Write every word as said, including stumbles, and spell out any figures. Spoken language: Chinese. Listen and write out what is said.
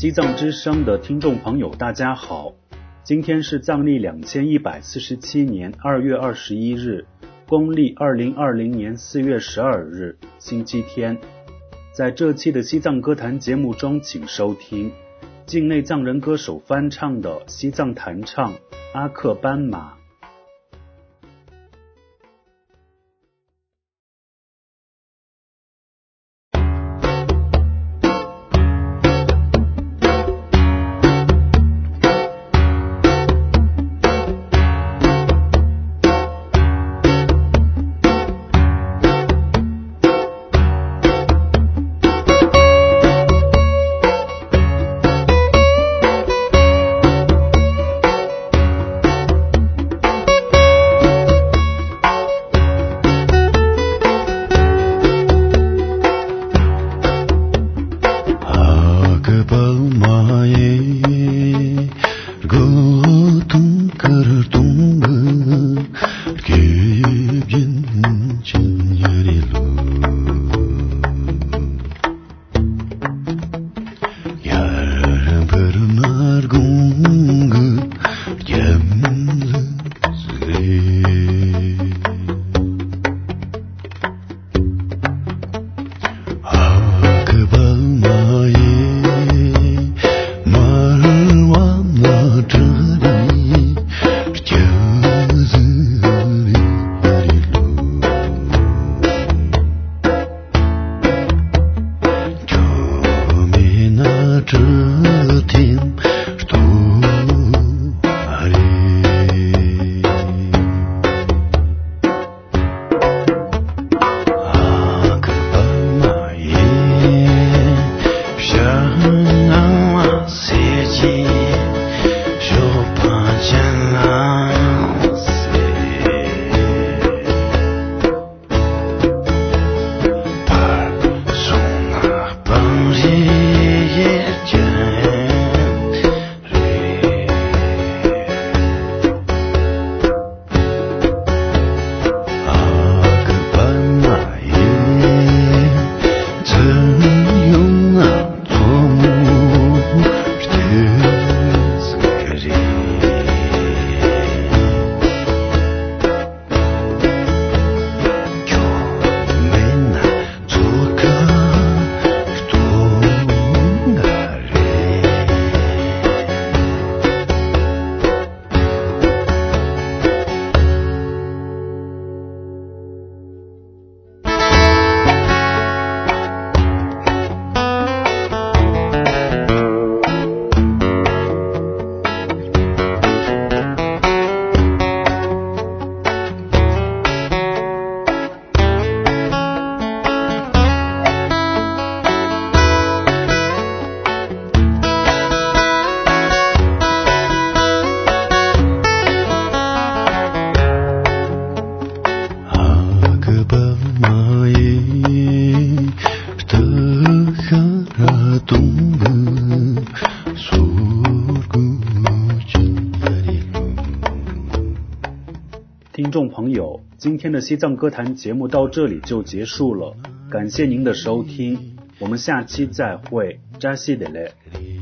西藏之声的听众朋友大家好，今天是藏历两千一百四十七年二月二十一日，公历二零二零年四月十二日，星期天。在这期的西藏歌坛节目中，请收听境内藏人歌手翻唱的西藏弹唱《阿克斑马》。听众朋友，今天的西藏歌坛节目到这里就结束了，感谢您的收听，我们下期再会，扎西德勒。